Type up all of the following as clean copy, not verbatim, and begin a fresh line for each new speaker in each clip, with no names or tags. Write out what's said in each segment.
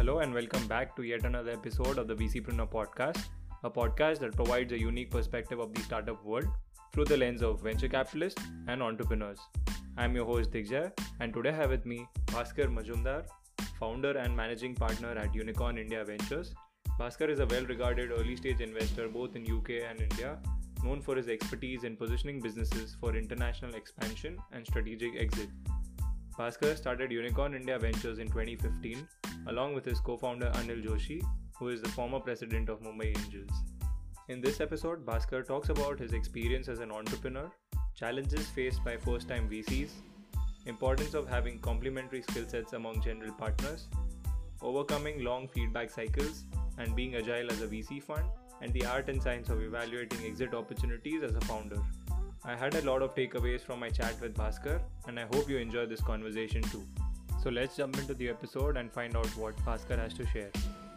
Hello and welcome back to yet another episode of the VCpreneur podcast, a podcast that provides a unique perspective of the startup world through the lens of venture capitalists and entrepreneurs. I'm your host Digjay, and today I have with me Bhaskar Majumdar, founder and managing partner at Unicorn India Ventures. Bhaskar is a well-regarded early-stage investor both in UK and India, known for his expertise in positioning businesses for international expansion and strategic exit. Bhaskar started Unicorn India Ventures in 2015 along with his co-founder Anil Joshi, who is the former president of Mumbai Angels. In this episode, Bhaskar talks about his experience as an entrepreneur, challenges faced by first-time VCs, importance of having complementary skill sets among general partners, overcoming long feedback cycles, and being agile as a VC fund, and the art and science of evaluating exit opportunities as a founder. I had a lot of takeaways from my chat with Bhaskar, and I hope you enjoy this conversation too. So let's jump into the episode and find out what Bhaskar has to share.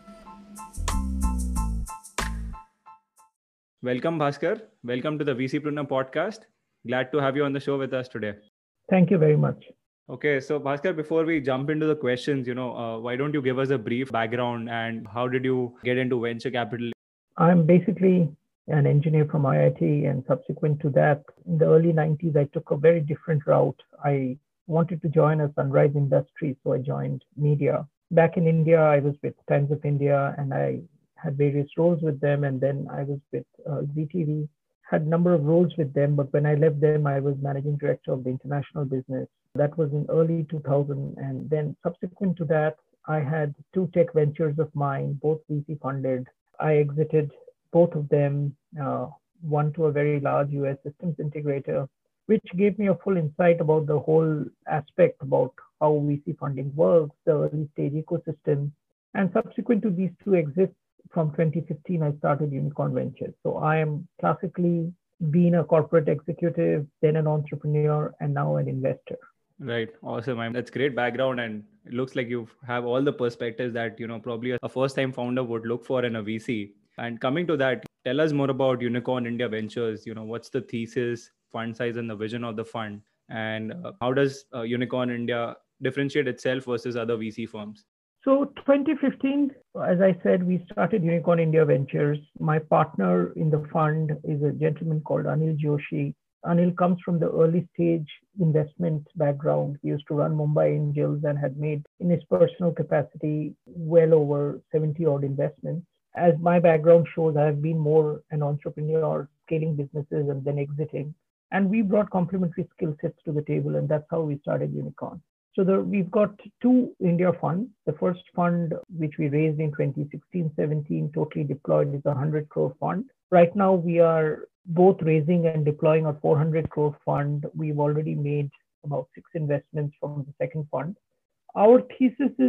Welcome, Bhaskar. Welcome to the VCpreneur podcast. Glad to have you on the show with us today.
Thank you very much.
Okay, so Bhaskar, before we jump into the questions, why don't you give us a brief background and how did you get into venture capital?
I'm basically an engineer from IIT, and subsequent to that, in the early 90s, I took a very different route. I wanted to join a sunrise industry, so I joined media. Back in India, I was with Times of India, and I had various roles with them, and then I was with ZTV, had a number of roles with them, but when I left them, I was managing director of the international business. That was in early 2000, and then subsequent to that, I had two tech ventures of mine, both VC funded. I exited both of them, one to a very large US systems integrator, which gave me a full insight about the whole aspect about how VC funding works, the early stage ecosystem. And subsequent to these two exits from 2015, I started Unicorn Ventures. So I am classically being a corporate executive, then an entrepreneur, and now an investor.
Right. Awesome. That's great background. And it looks like you have all the perspectives that, probably a first-time founder would look for in a VC. And coming to that, tell us more about Unicorn India Ventures. What's the thesis, fund size, and the vision of the fund? And how does Unicorn India differentiate itself versus other VC firms?
So 2015, as I said, we started Unicorn India Ventures. My partner in the fund is a gentleman called Anil Joshi. Anil comes from the early stage investment background. He used to run Mumbai Angels and had made, in his personal capacity, well over 70 odd investments. As my background shows, I have been more an entrepreneur, scaling businesses and then exiting. And we brought complementary skill sets to the table, and that's how we started Unicorn. So we've got two India funds. The first fund, which we raised in 2016-17, totally deployed, is a 100 crore fund. Right now, we are both raising and deploying a 400 crore fund. We've already made about 6 investments from the second fund. Our thesis is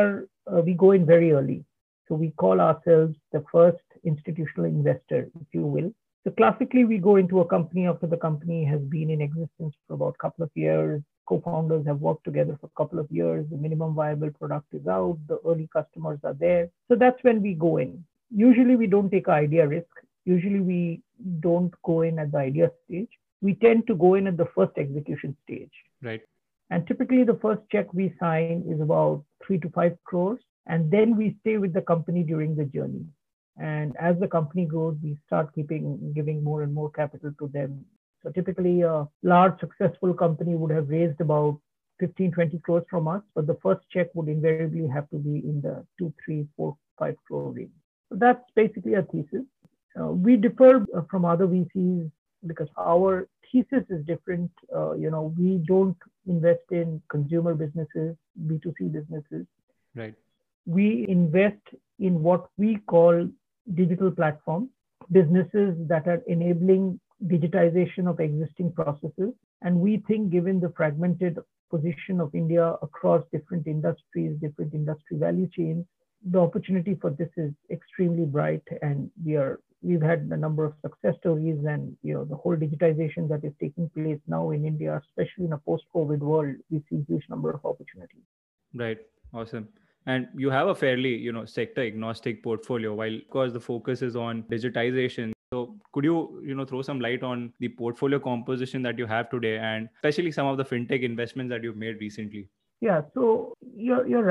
we go in very early. So we call ourselves the first institutional investor, if you will. So classically, we go into a company after the company has been in existence for about a couple of years. Co-founders have worked together for a couple of years. The minimum viable product is out. The early customers are there. So that's when we go in. Usually, we don't take idea risk. Usually, we don't go in at the idea stage. We tend to go in at the first execution stage.
Right.
And typically, the first check we sign is about 3 to 5 crores. And then we stay with the company during the journey. And as the company grows, we start giving more and more capital to them. So typically, a large successful company would have raised about 15, 20 crores from us, but the first check would invariably have to be in the 2, 3, 4, 5 crore range. So that's basically a thesis. We differ from other VCs because our thesis is different. We don't invest in consumer businesses, B2C businesses.
Right.
We invest in what we call digital platforms, businesses that are enabling digitization of existing processes. And we think, given the fragmented position of India across different industries, different industry value chains, the opportunity for this is extremely bright. And we've had a number of success stories, and the whole digitization that is taking place now in India, especially in a post-COVID world, we see a huge number of opportunities.
Right. Awesome. And you have a fairly, sector agnostic portfolio, while of course the focus is on digitization. So could you, throw some light on the portfolio composition that you have today, and especially some of the fintech investments that you've made recently?
Yeah, so you're right.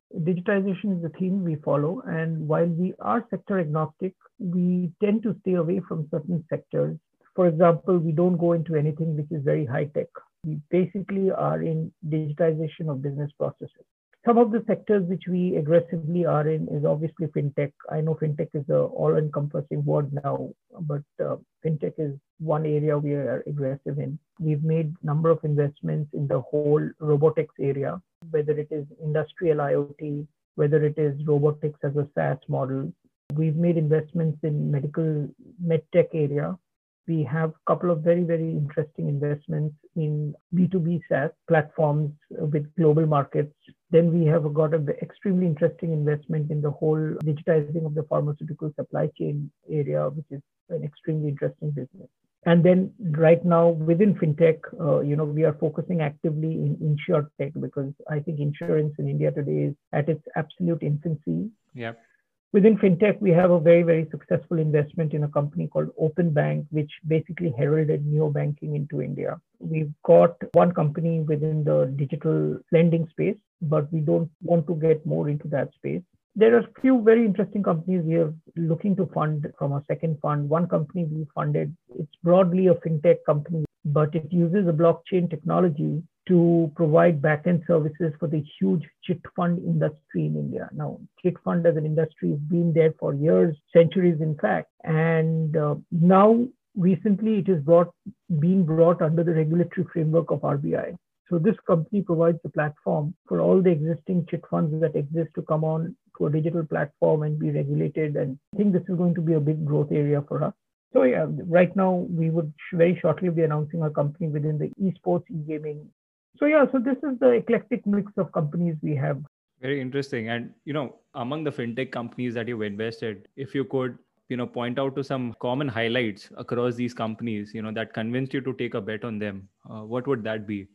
Digitization is the theme we follow, and while we are sector agnostic, we tend to stay away from certain sectors. For example, we don't go into anything which is very high tech. We basically are in digitization of business processes. Some of the sectors which we aggressively are in is obviously fintech. I know fintech is a all-encompassing word now, but fintech is one area we are aggressive in. We've made number of investments in the whole robotics area, whether it is industrial IoT, whether it is robotics as a SaaS model. We've made investments in medical medtech area. We have a couple of very, very interesting investments in B2B SaaS platforms with global markets. Then we have got an extremely interesting investment in the whole digitizing of the pharmaceutical supply chain area, which is an extremely interesting business. And then right now within fintech, we are focusing actively in insurtech because I think insurance in India today is at its absolute infancy.
Yeah.
Within fintech, we have a very, very successful investment in a company called Open Bank, which basically heralded neobanking into India. We've got one company within the digital lending space, but we don't want to get more into that space. There are a few very interesting companies we are looking to fund from our second fund. One company we funded, it's broadly a fintech company, but it uses a blockchain technology to provide back-end services for the huge chit fund industry in India. Now, chit fund as an industry has been there for years, centuries in fact, and now recently it is being brought under the regulatory framework of RBI. So this company provides a platform for all the existing chit funds that exist to come on to a digital platform and be regulated. And I think this is going to be a big growth area for us. So yeah, right now we would very shortly be announcing a company within the esports, e-gaming. So yeah, so this is the eclectic mix of companies we have.
Very interesting. And, among the fintech companies that you've invested, if you could, point out to some common highlights across these companies, that convinced you to take a bet on them, what would that be?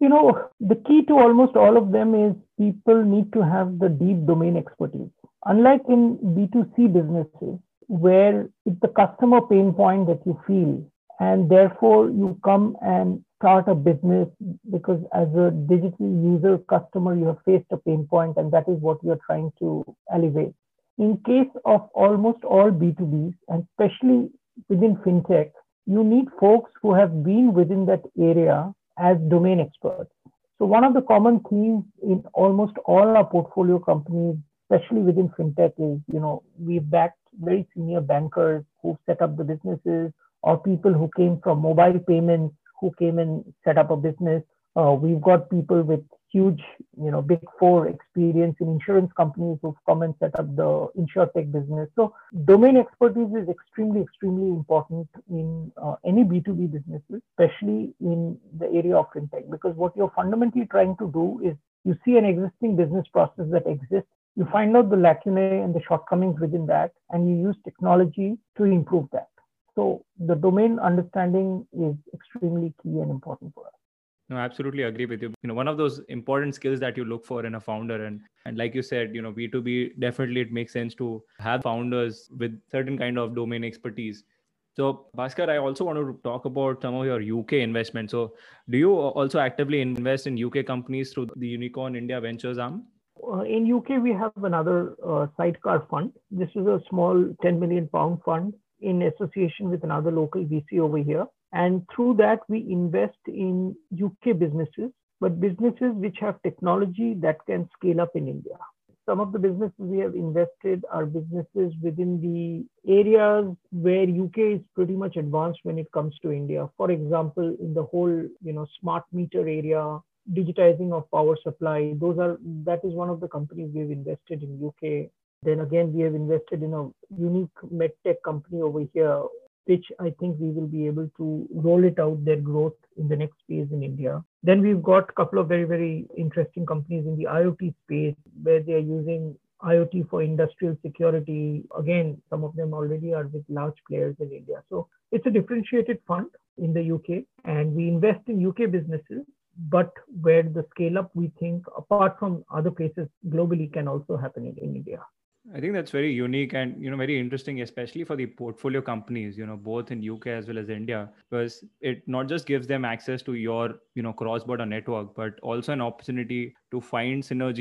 The key to almost all of them is people need to have the deep domain expertise. Unlike in B2C businesses, where it's the customer pain point that you feel, and therefore you come and start a business because as a digital user customer, you have faced a pain point and that is what you're trying to alleviate. In case of almost all B2Bs, and especially within fintech, you need folks who have been within that area as domain experts. So one of the common themes in almost all our portfolio companies, especially within fintech, is, we've backed very senior bankers who set up the businesses, or people who came from mobile payments, who came and set up a business. We've got people with huge, big four experience in insurance companies who've come and set up the insurtech business. So domain expertise is extremely, extremely important in any B2B businesses, especially in the area of fintech, because what you're fundamentally trying to do is you see an existing business process that exists, you find out the lacunae and the shortcomings within that, and you use technology to improve that. So the domain understanding is extremely key and important for us.
No, I absolutely agree with you. One of those important skills that you look for in a founder, and like you said, B2B, definitely it makes sense to have founders with certain kind of domain expertise. So Bhaskar, I also want to talk about some of your UK investments. So do you also actively invest in UK companies through the Unicorn India Ventures arm?
In UK, we have another sidecar fund. This is a small 10 million pound fund in association with another local VC over here. And through that, we invest in UK businesses, but businesses which have technology that can scale up in India. Some of the businesses we have invested are businesses within the areas where UK is pretty much advanced when it comes to India. For example, in the whole, smart meter area, digitizing of power supply, that is one of the companies we have invested in UK. Then again, we have invested in a unique medtech company over here, which I think we will be able to roll it out their growth in the next phase in India. Then we've got a couple of very, very interesting companies in the IoT space where they are using IoT for industrial security. Again, some of them already are with large players in India. So it's a differentiated fund in the UK, and we invest in UK businesses, but where the scale up, we think, apart from other places globally, can also happen in India.
I think that's very unique and, very interesting, especially for the portfolio companies, both in UK as well as India, because it not just gives them access to your, cross-border network, but also an opportunity to find synergies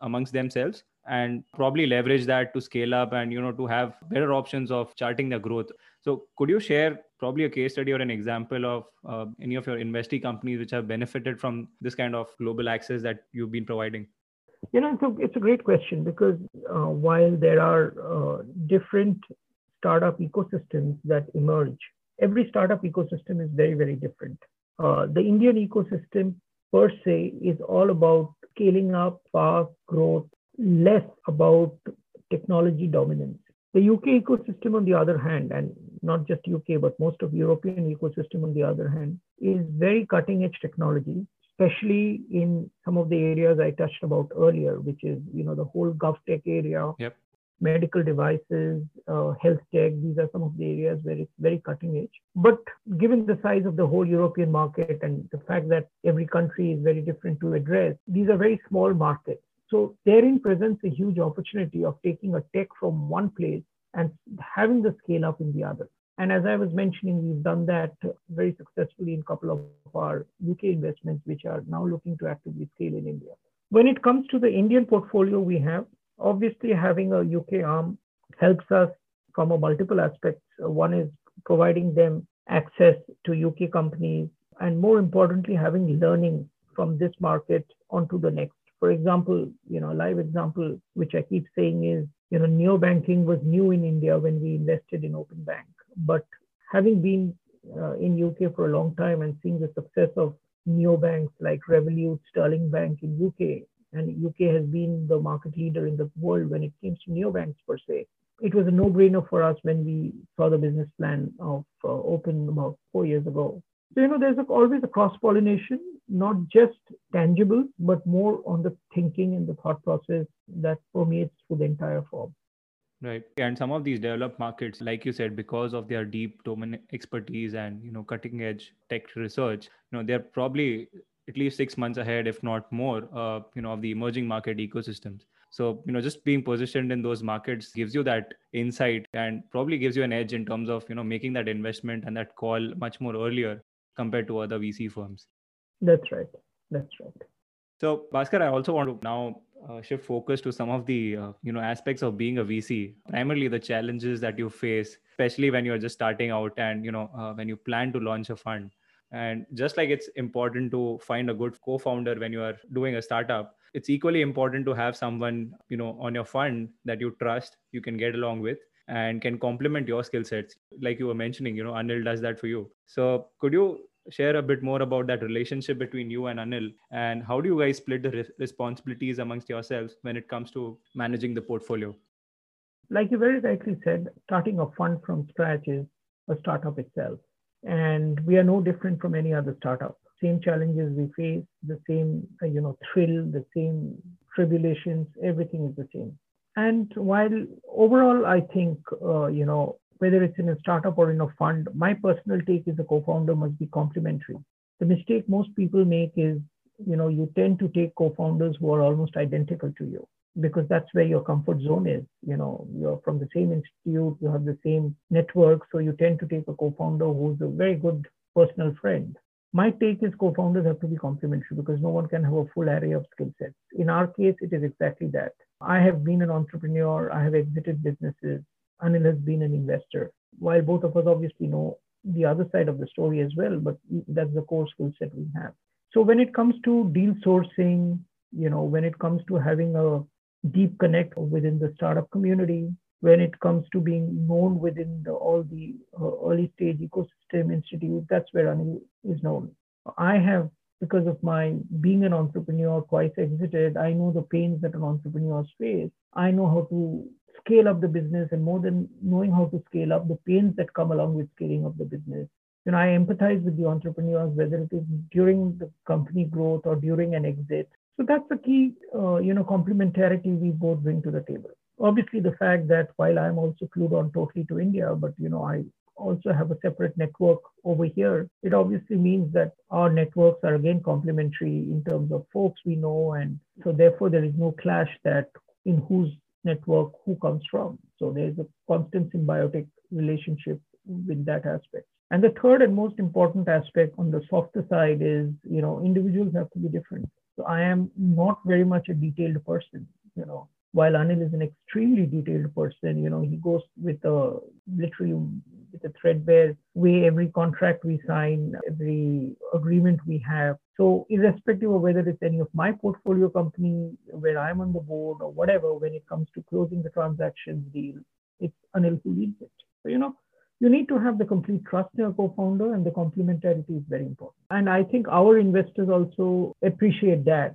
amongst themselves and probably leverage that to scale up and, to have better options of charting their growth. So could you share probably a case study or an example of any of your investee companies which have benefited from this kind of global access that you've been providing?
It's a great question because while there are different startup ecosystems that emerge, every startup ecosystem is very, very different. The Indian ecosystem per se is all about scaling up, fast growth, less about technology dominance. The UK ecosystem, on the other hand, and not just UK, but most of European ecosystem, on the other hand, is very cutting edge technology, especially in some of the areas I touched about earlier, which is, the whole GovTech area,
Yep.
medical devices, health tech. These are some of the areas where it's very cutting edge. But given the size of the whole European market and the fact that every country is very different to address, these are very small markets. So therein presents a huge opportunity of taking a tech from one place and having the scale up in the other. And as I was mentioning, we've done that very successfully in a couple of our UK investments, which are now looking to actively scale in India. When it comes to the Indian portfolio we have, obviously having a UK arm helps us from a multiple aspects. One is providing them access to UK companies, and more importantly, having learning from this market onto the next. For example, a live example, which I keep saying is, neobanking was new in India when we invested in Open Bank. But having been in UK for a long time and seeing the success of neobanks like Revolut, Sterling Bank in UK, and UK has been the market leader in the world when it comes to neobanks per se, it was a no-brainer for us when we saw the business plan of Open about 4 years ago. So, there's always a cross-pollination, not just tangible, but more on the thinking and the thought process that permeates through the entire firm.
Right. And some of these developed markets, like you said, because of their deep domain expertise and, cutting edge tech research, they're probably at least 6 months ahead, if not more, of the emerging market ecosystems. So, just being positioned in those markets gives you that insight and probably gives you an edge in terms of, making that investment and that call much more earlier compared to other VC firms.
That's right.
So, Bhaskar, I also want to now shift focus to some of the aspects of being a VC. Primarily, the challenges that you face, especially when you're just starting out and when you plan to launch a fund. And just like it's important to find a good co-founder when you are doing a startup, it's equally important to have someone on your fund that you trust, you can get along with, and can complement your skill sets. Like you were mentioning, Anil does that for you. So, could you share a bit more about that relationship between you and Anil, and how do you guys split the responsibilities amongst yourselves when it comes to managing the portfolio?
Like you very rightly said, starting a fund from scratch is a startup itself. And we are no different from any other startup. Same challenges we face, the same thrill, the same tribulations, everything is the same. And while overall, I think, whether it's in a startup or in a fund, my personal take is a co-founder must be complementary. The mistake most people make is, you tend to take co-founders who are almost identical to you because that's where your comfort zone is. You're from the same institute, you have the same network, so you tend to take a co-founder who's a very good personal friend. My take is co-founders have to be complementary because no one can have a full array of skill sets. In our case, it is exactly that. I have been an entrepreneur, I have exited businesses. Anil has been an investor. While both of us obviously know the other side of the story as well, but that's the core skill set we have. So when it comes to deal sourcing, when it comes to having a deep connect within the startup community, when it comes to being known within all the early stage ecosystem institute, that's where Anil is known. I have, because of my being an entrepreneur, twice exited, I know the pains that an entrepreneur face. I know how to scale up the business, and more than knowing how to scale up, the pains that come along with scaling up the business. I empathize with the entrepreneurs, whether it is during the company growth or during an exit. So that's the key, complementarity we both bring to the table. Obviously, the fact that while I'm also clued on totally to India, but I also have a separate network over here, it obviously means that our networks are again complementary in terms of folks we know, and so therefore there is no clash that in whose network who comes from. So there's a constant symbiotic relationship with that aspect. And the third and most important aspect on the softer side is, individuals have to be different. So I am not very much a detailed person, while Anil is an extremely detailed person. He goes with a literally with a threadbare way, every contract we sign, every agreement we have. So irrespective of whether it's any of my portfolio company where I'm on the board or whatever, when it comes to closing the transactions deal, it's Anil who leads it. So, you need to have the complete trust in your co-founder, and the complementarity is very important. And I think our investors also appreciate that,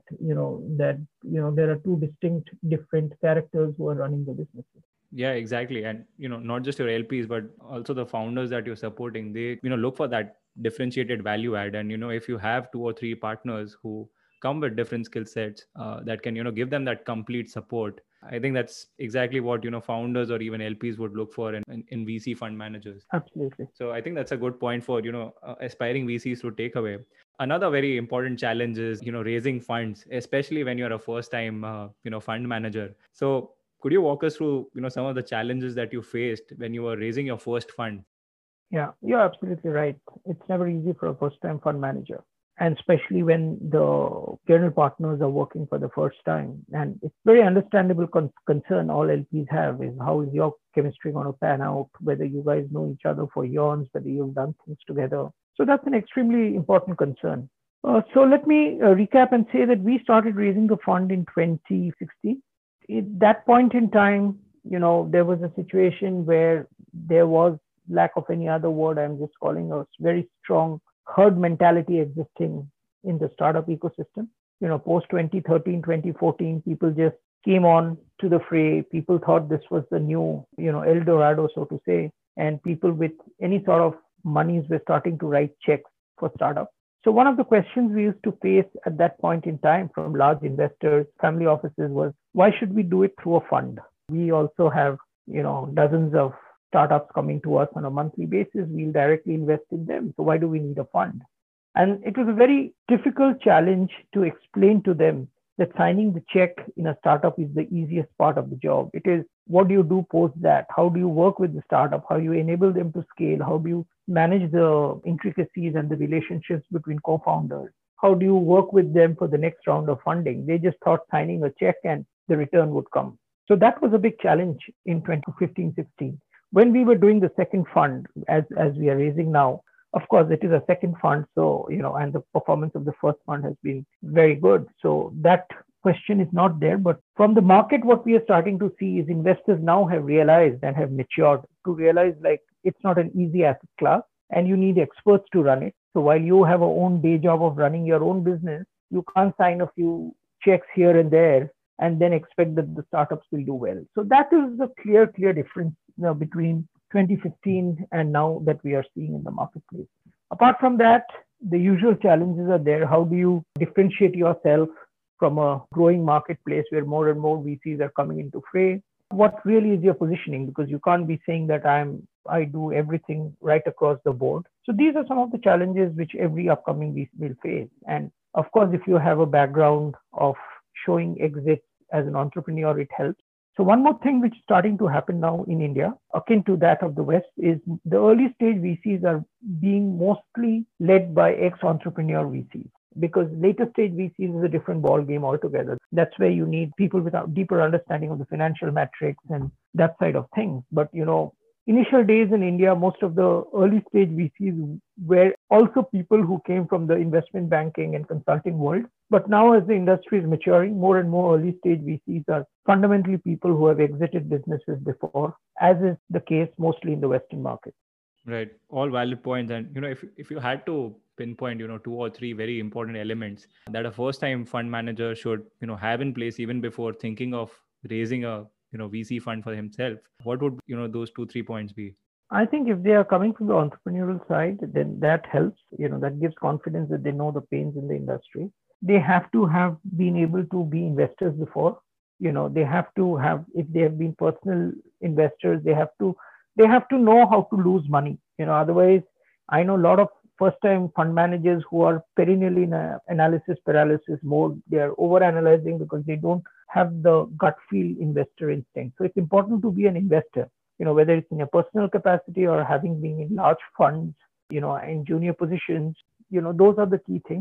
there are two distinct, different characters who are running the businesses.
Yeah, exactly. And, not just your LPs, but also the founders that you're supporting, they, look for that differentiated value add. And, if you have 2 or 3 partners who come with different skill sets that can, give them that complete support, I think that's exactly what, founders or even LPs would look for in VC fund managers.
Absolutely.
So I think that's a good point for, aspiring VCs to take away. Another very important challenge is, raising funds, especially when you're a first time, fund manager. So could you walk us through, some of the challenges that you faced when you were raising your first fund?
Yeah, you're absolutely right. It's never easy for a first-time fund manager, and especially when the general partners are working for the first time. And it's very understandable concern all LPs have is how is your chemistry going to pan out, whether you guys know each other for years, whether you've done things together. So that's an extremely important concern. So let me recap and say that we started raising the fund in 2016. At that point in time, there was a situation where there was, lack of any other word, I'm just calling a very strong herd mentality existing in the startup ecosystem. Post 2013, 2014, people just came on to the fray. People thought this was the new, El Dorado, so to say, and people with any sort of monies were starting to write checks for startups. So one of the questions we used to face at that point in time from large investors, family offices was, why should we do it through a fund? We also have, dozens of startups coming to us on a monthly basis. We'll directly invest in them. So why do we need a fund? And it was a very difficult challenge to explain to them that signing the check in a startup is the easiest part of the job. It is, what do you do post that? How do you work with the startup? How do you enable them to scale? How do you manage the intricacies and the relationships between co-founders? How do you work with them for the next round of funding? They just thought signing a check and the return would come. So that was a big challenge in 2015-16. When we were doing the second fund, as we are raising now, of course, it is a second fund. So, and the performance of the first fund has been very good. So that question is not there. But from the market, what we are starting to see is investors now have realized and have matured to realize like it's not an easy asset class and you need experts to run it. So while you have a own day job of running your own business, you can't sign a few checks here and there and then expect that the startups will do well. So that is the clear difference between 2015 and now that we are seeing in the marketplace. Apart from that, the usual challenges are there. How do you differentiate yourself from a growing marketplace where more and more VCs are coming into fray? What really is your positioning? Because you can't be saying that I do everything right across the board. So these are some of the challenges which every upcoming VC will face. And of course, if you have a background of showing exits as an entrepreneur, it helps. So one more thing which is starting to happen now in India, akin to that of the West, is the early stage VCs are being mostly led by ex-entrepreneur VCs, because later stage VCs is a different ball game altogether. That's where you need people with a deeper understanding of the financial metrics and that side of things. But initial days in India, most of the early stage VCs were also people who came from the investment banking and consulting world. But now as the industry is maturing, more and more early stage VCs are fundamentally people who have exited businesses before, as is the case mostly in the Western market.
Right. All valid points. And, if you had to pinpoint, 2 or 3 very important elements that a first time fund manager should, have in place even before thinking of raising a, VC fund for himself, what would, those 2-3 points be?
I think if they are coming from the entrepreneurial side, then that helps, that gives confidence that they know the pains in the industry. They have to have been able to be investors before. They have to have, if they have been personal investors, they have to know how to lose money. Otherwise, I know a lot of first-time fund managers who are perennially in a analysis paralysis mode. They are over-analyzing because they don't have the gut feel investor instinct. So it's important to be an investor, whether it's in a personal capacity or having been in large funds, in junior positions. Those are the key things.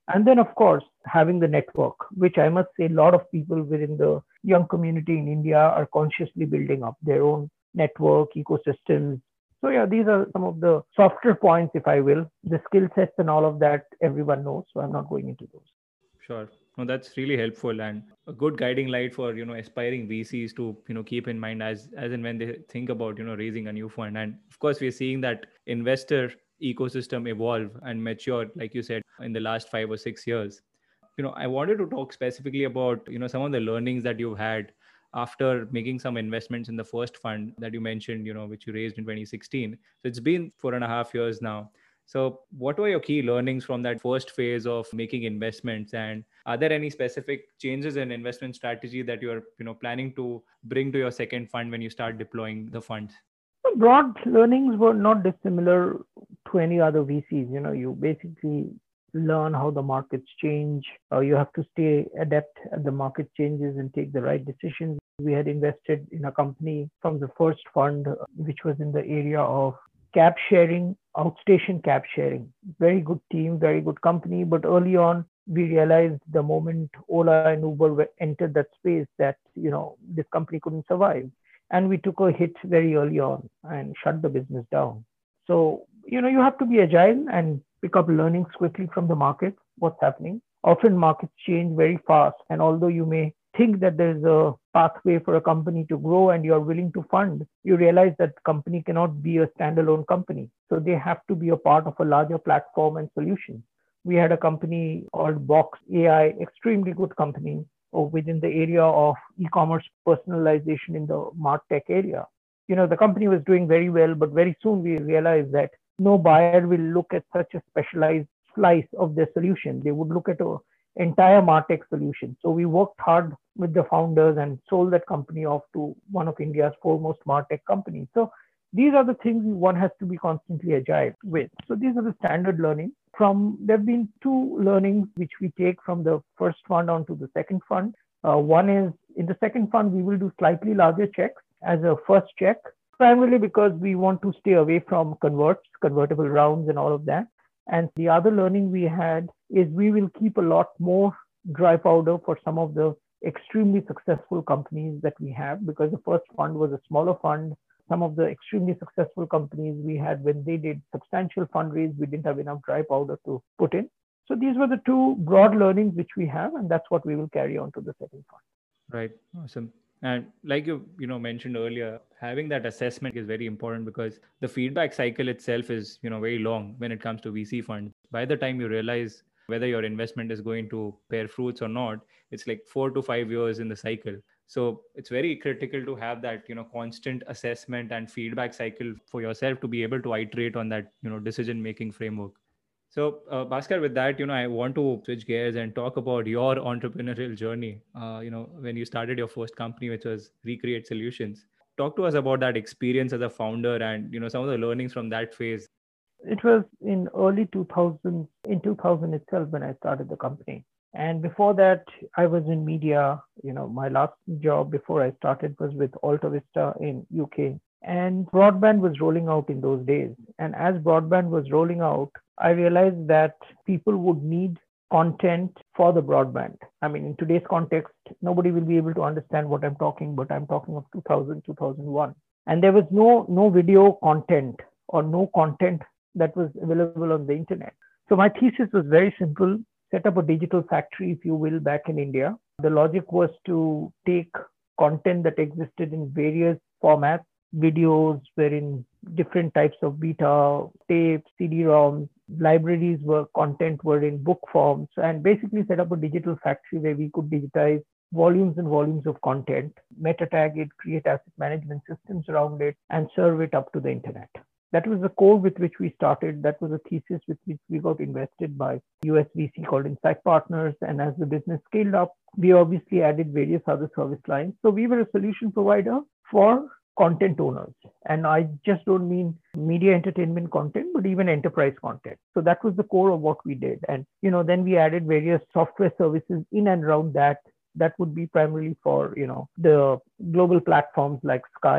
And then, of course, having the network, which I must say, a lot of people within the young community in India are consciously building up their own network, ecosystems. So, yeah, these are some of the softer points, if I will. The skill sets and all of that, everyone knows. So, I'm not going into those.
Sure. No, that's really helpful and a good guiding light for, aspiring VCs to, keep in mind as and when they think about, raising a new fund. And of course, we're seeing that investor ecosystem evolve and mature, like you said, in the last 5 or 6 years. I wanted to talk specifically about, some of the learnings that you've had after making some investments in the first fund that you mentioned, which you raised in 2016. So it's been 4.5 years now. So, what were your key learnings from that first phase of making investments? And are there any specific changes in investment strategy that you're, planning to bring to your second fund when you start deploying the funds?
The broad learnings were not dissimilar to any other VCs. You basically learn how the markets change. You have to stay adept at the market changes and take the right decisions. We had invested in a company from the first fund, which was in the area of cab sharing, outstation cab sharing. Very good team, very good company. But early on, we realized the moment Ola and Uber entered that space that, this company couldn't survive. And we took a hit very early on and shut the business down. So, you have to be agile and pick up learnings quickly from the market, what's happening. Often markets change very fast. And although you may think that there's a pathway for a company to grow and you're willing to fund, you realize that company cannot be a standalone company. So they have to be a part of a larger platform and solution. We had a company called Box AI, extremely good company within the area of e-commerce personalization in the MarTech area. The company was doing very well, but very soon we realized that no buyer will look at such a specialized slice of their solution. They would look at an entire MarTech solution. So we worked hard with the founders and sold that company off to one of India's foremost MarTech companies. So these are the things one has to be constantly agile with. So these are the standard learning. There have been two learnings which we take from the first fund onto the second fund. One is in the second fund, we will do slightly larger checks as a first check, primarily because we want to stay away from convertible rounds and all of that. And the other learning we had is we will keep a lot more dry powder for some of the extremely successful companies that we have, because the first fund was a smaller fund. Some of the extremely successful companies we had, when they did substantial fundraise, we didn't have enough dry powder to put in. So these were the two broad learnings which we have, and that's what we will carry on to the second fund.
Right. Awesome. And like you mentioned earlier, having that assessment is very important because the feedback cycle itself is very long when it comes to VC funds. By the time you realize whether your investment is going to bear fruits or not, it's like 4 to 5 years in the cycle. So it's very critical to have that constant assessment and feedback cycle for yourself to be able to iterate on that decision making framework. So, Bhaskar, with that, I want to switch gears and talk about your entrepreneurial journey. When you started your first company, which was Recreate Solutions. Talk to us about that experience as a founder and, some of the learnings from that phase.
It was in early 2000, in 2000 itself when I started the company. And before that, I was in media. My last job before I started was with Alta Vista in UK. And broadband was rolling out in those days. And as broadband was rolling out, I realized that people would need content for the broadband. I mean, in today's context, nobody will be able to understand what I'm talking, but I'm talking of 2000, 2001. And there was no video content or no content that was available on the internet. So my thesis was very simple: set up a digital factory, if you will, back in India. The logic was to take content that existed in various formats. Videos were in different types of beta, tapes, CD-ROMs. Libraries content were in book forms, and basically set up a digital factory where we could digitize volumes and volumes of content, meta tag it, create asset management systems around it, and serve it up to the internet. That was the core with which we started. That was a thesis with which we got invested by US VC called Insight Partners. And as the business scaled up, we obviously added various other service lines. So we were a solution provider for content owners. And I just don't mean media entertainment content, but even enterprise content. So that was the core of what we did. And, then we added various software services in and around that. That would be primarily for, the global platforms like Sky,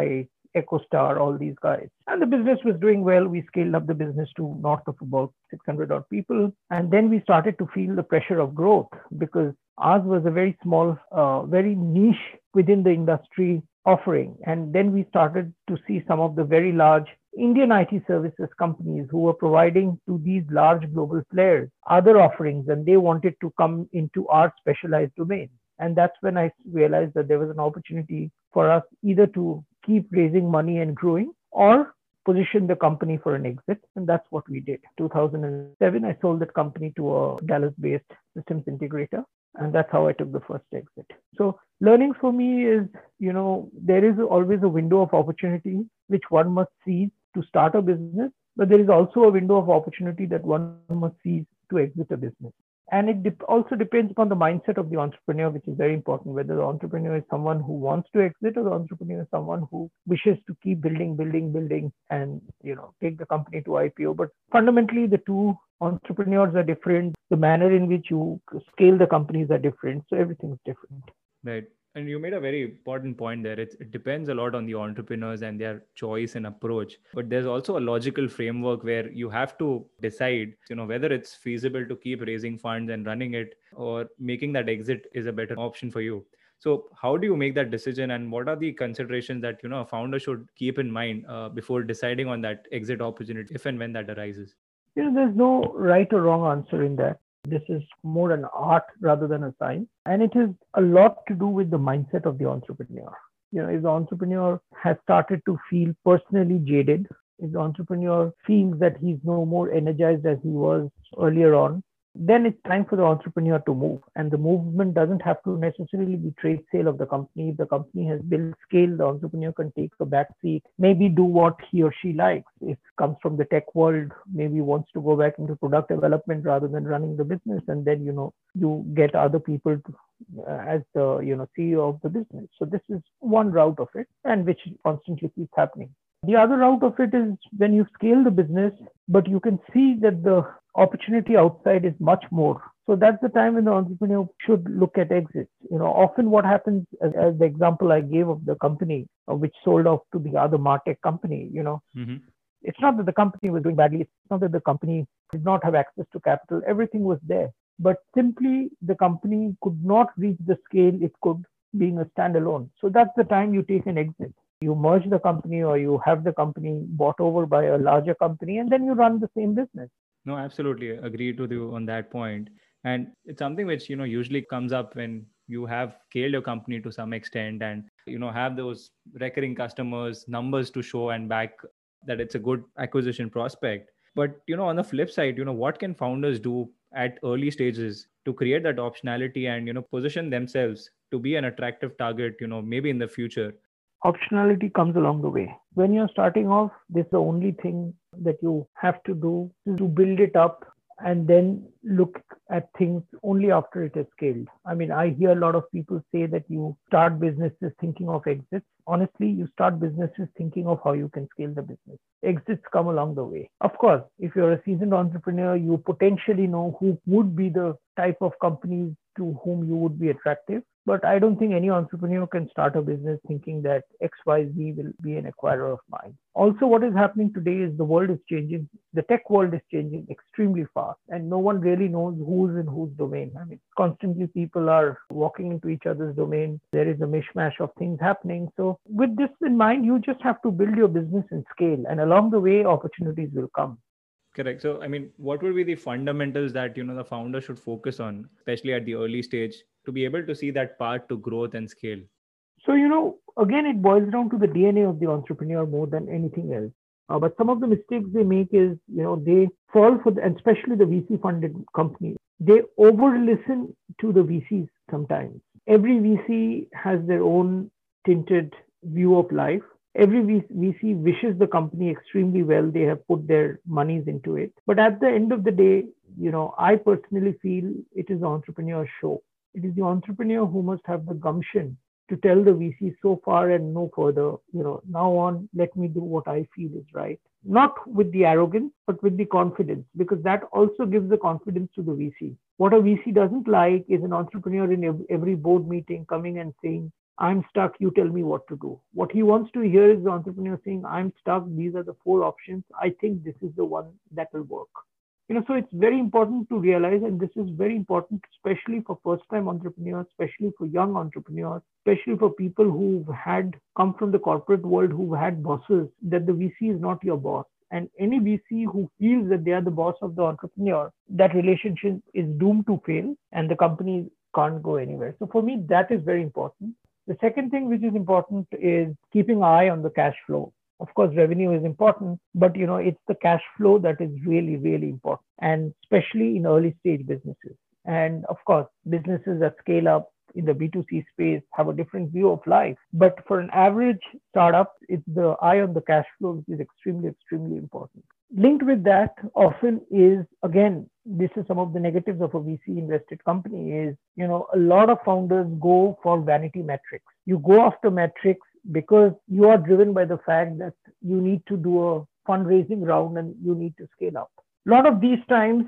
EchoStar, all these guys. And the business was doing well. We scaled up the business to north of about 600 odd people. And then we started to feel the pressure of growth because ours was a very small, very niche within the industry offering. And then we started to see some of the very large Indian IT services companies who were providing to these large global players other offerings, and they wanted to come into our specialized domain. And that's when I realized that there was an opportunity for us either to keep raising money and growing or position the company for an exit. And that's what we did. 2007, I sold that company to a Dallas-based systems integrator. And that's how I took the first exit. So learning for me is, there is always a window of opportunity which one must seize to start a business, but there is also a window of opportunity that one must seize to exit a business. And it also depends upon the mindset of the entrepreneur, which is very important, whether the entrepreneur is someone who wants to exit or the entrepreneur is someone who wishes to keep building and, take the company to IPO. But fundamentally, the two entrepreneurs are different. The manner in which you scale the companies are different. So everything's different.
Right. And you made a very important point there. It depends a lot on the entrepreneurs and their choice and approach. But there's also a logical framework where you have to decide, whether it's feasible to keep raising funds and running it or making that exit is a better option for you. So how do you make that decision, and what are the considerations that, a founder should keep in mind before deciding on that exit opportunity if and when that arises?
There's no right or wrong answer in that. This is more an art rather than a science. And it is a lot to do with the mindset of the entrepreneur. If the entrepreneur has started to feel personally jaded, if the entrepreneur feels that he's no more energized as he was earlier on, then it's time for the entrepreneur to move. And the movement doesn't have to necessarily be trade sale of the company. If the company has built scale, the entrepreneur can take a back seat, maybe do what he or she likes. If it comes from the tech world, maybe wants to go back into product development rather than running the business. And then, you get other people as the, CEO of the business. So this is one route of it, and which constantly keeps happening. The other route of it is when you scale the business, but you can see that the opportunity outside is much more. So that's the time when the entrepreneur should look at exits. Often what happens, as the example I gave of the company which sold off to the other MarTech company,
Mm-hmm.
It's not that the company was doing badly. It's not that the company did not have access to capital. Everything was there. But simply the company could not reach the scale it could being a standalone. So that's the time you take an exit. You merge the company or you have the company bought over by a larger company, and then you run the same business.
No, absolutely agree with you on that point. And it's something which, usually comes up when you have scaled your company to some extent and, have those recurring customers, numbers to show and back that it's a good acquisition prospect. But, on the flip side, what can founders do at early stages to create that optionality and, position themselves to be an attractive target, maybe in the future?
Optionality comes along the way. When you're starting off, this is the only thing that you have to do to build it up and then look at things only after it is scaled. I mean, I hear a lot of people say that you start businesses thinking of exits. Honestly, you start businesses thinking of how you can scale the business. Exits come along the way. Of course, if you're a seasoned entrepreneur, you potentially know who would be the type of companies to whom you would be attractive. But I don't think any entrepreneur can start a business thinking that XYZ will be an acquirer of mine. Also, what is happening today is the world is changing. The tech world is changing extremely fast, and no one really knows who's in whose domain. I mean, constantly people are walking into each other's domain. There is a mishmash of things happening. So with this in mind, you just have to build your business and scale, and along the way, opportunities will come.
Correct. So, I mean, what would be the fundamentals that, the founder should focus on, especially at the early stage, to be able to see that path to growth and scale?
So, again, it boils down to the DNA of the entrepreneur more than anything else. But some of the mistakes they make is, they fall for, and especially the VC funded companies, they over listen to the VCs sometimes. Every VC has their own tinted view of life. Every VC wishes the company extremely well. They have put their monies into it. But at the end of the day, I personally feel it is the entrepreneur's show. It is the entrepreneur who must have the gumption to tell the VC so far and no further. Now on, let me do what I feel is right. Not with the arrogance, but with the confidence, because that also gives the confidence to the VC. What a VC doesn't like is an entrepreneur in every board meeting coming and saying, I'm stuck, you tell me what to do. What he wants to hear is the entrepreneur saying, I'm stuck, these are the four options. I think this is the one that will work. So it's very important to realize, and this is very important, especially for first time entrepreneurs, especially for young entrepreneurs, especially for people who've had come from the corporate world, who've had bosses, that the VC is not your boss. And any VC who feels that they are the boss of the entrepreneur, that relationship is doomed to fail and the company can't go anywhere. So for me, that is very important. The second thing which is important is keeping an eye on the cash flow. Of course, revenue is important, but it's the cash flow that is really, really important, and especially in early stage businesses. And of course, businesses that scale up in the B2C space have a different view of life. But for an average startup, it's the eye on the cash flow, which is extremely, extremely important. Linked with that often is, again, this is some of the negatives of a VC invested company is, a lot of founders go for vanity metrics. You go after metrics because you are driven by the fact that you need to do a fundraising round and you need to scale up. A lot of these times,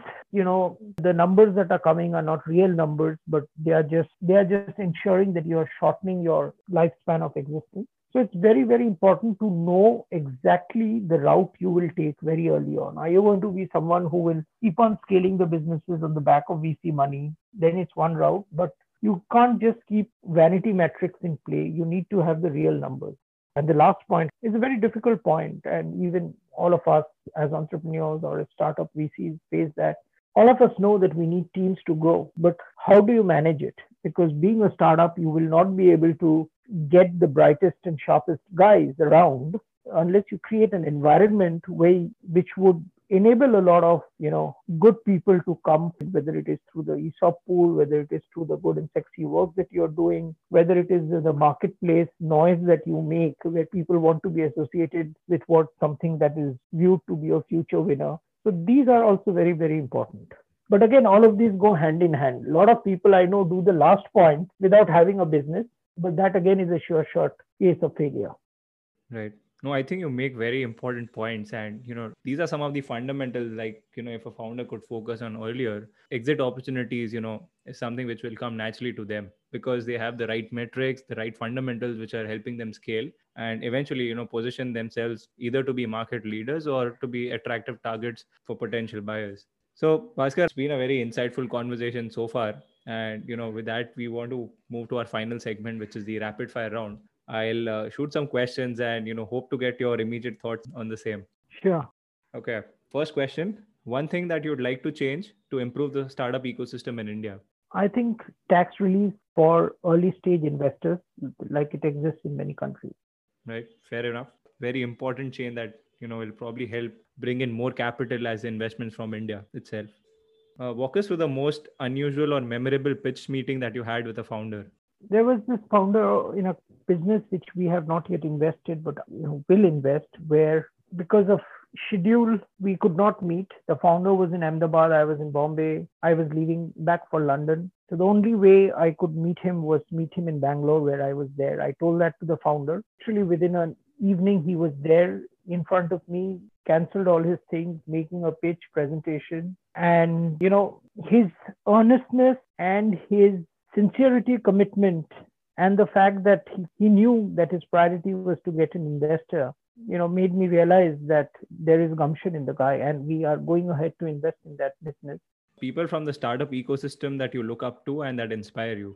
the numbers that are coming are not real numbers, but they are just ensuring that you are shortening your lifespan of existence. So it's very, very important to know exactly the route you will take very early on. Are you going to be someone who will keep on scaling the businesses on the back of VC money? Then it's one route, but you can't just keep vanity metrics in play. You need to have the real numbers. And the last point is a very difficult point, and even all of us as entrepreneurs or as startup VCs face that. All of us know that we need teams to grow, but how do you manage it? Because being a startup, you will not be able to get the brightest and sharpest guys around unless you create an environment which would enable a lot of good people to come, whether it is through the ESOP pool, whether it is through the good and sexy work that you're doing, whether it is the marketplace noise that you make, where people want to be associated with something that is viewed to be a future winner. So these are also very, very important. But again, all of these go hand in hand. A lot of people I know do the last point without having a business, but that again is a sure shot case of failure.
Right. No, I think you make very important points. And, these are some of the fundamentals, like, if a founder could focus on earlier, exit opportunities, is something which will come naturally to them because they have the right metrics, the right fundamentals, which are helping them scale and eventually, position themselves either to be market leaders or to be attractive targets for potential buyers. So, Bhaskar, it's been a very insightful conversation so far. And, with that, we want to move to our final segment, which is the rapid fire round. I'll shoot some questions and hope to get your immediate thoughts on the same.
Sure.
Okay. First question. One thing that you'd like to change to improve the startup ecosystem in India?
I think tax relief for early stage investors, like it exists in many countries.
Right. Fair enough. Very important change that will probably help bring in more capital as investments from India itself. Walk us through the most unusual or memorable pitch meeting that you had with a founder.
There was this founder in a business which we have not yet invested, but will invest, where because of schedule we could not meet. The founder was in Ahmedabad, I was in Bombay, I was leaving back for London. So the only way I could meet him was meet him in Bangalore, where I was there. I told that to the founder. Actually, within an evening, he was there in front of me, cancelled all his things, making a pitch presentation. And, his earnestness and his sincerity, commitment, and the fact that he knew that his priority was to get an investor, made me realize that there is gumption in the guy and we are going ahead to invest in that business.
People from the startup ecosystem that you look up to and that inspire you?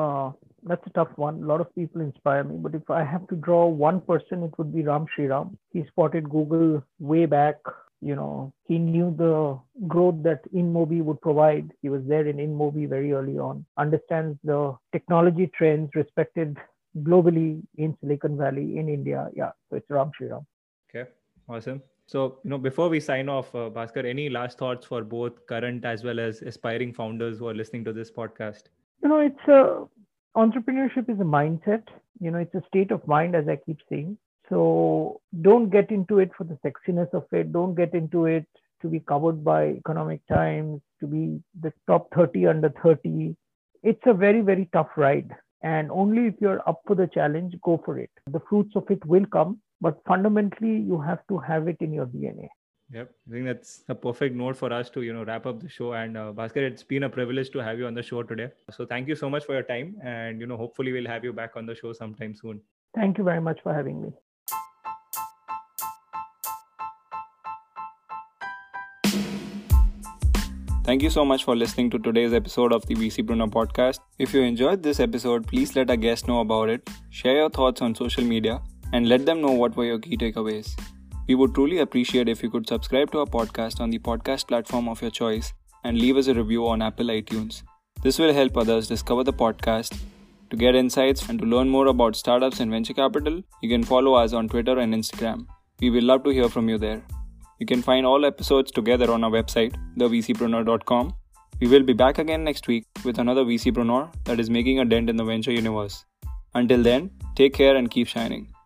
That's a tough one. A lot of people inspire me, but if I have to draw one person, it would be Ram Shriram. He spotted Google way back. He knew the growth that InMobi would provide. He was there in InMobi very early on, understands the technology trends, respected globally in Silicon Valley, in India. Yeah, so it's Ram Shriram.
Okay, awesome. So, before we sign off, Bhaskar, any last thoughts for both current as well as aspiring founders who are listening to this podcast?
Entrepreneurship is a mindset. It's a state of mind, as I keep saying. So don't get into it for the sexiness of it. Don't get into it to be covered by Economic Times, to be the top 30 under 30. It's a very, very tough ride. And only if you're up for the challenge, go for it. The fruits of it will come, but fundamentally, you have to have it in your DNA.
Yep, I think that's a perfect note for us to wrap up the show. And Bhaskar, it's been a privilege to have you on the show today. So thank you so much for your time, and hopefully we'll have you back on the show sometime soon.
Thank you very much for having me.
Thank you so much for listening to today's episode of the VCpreneur podcast. If you enjoyed this episode, please let our guests know about it, share your thoughts on social media, and let them know what were your key takeaways. We would truly appreciate if you could subscribe to our podcast on the podcast platform of your choice and leave us a review on Apple iTunes. This will help others discover the podcast. To get insights and to learn more about startups and venture capital, you can follow us on Twitter and Instagram. We will love to hear from you there. You can find all episodes together on our website, thevcpreneur.com. We will be back again next week with another VCpreneur that is making a dent in the venture universe. Until then, take care and keep shining.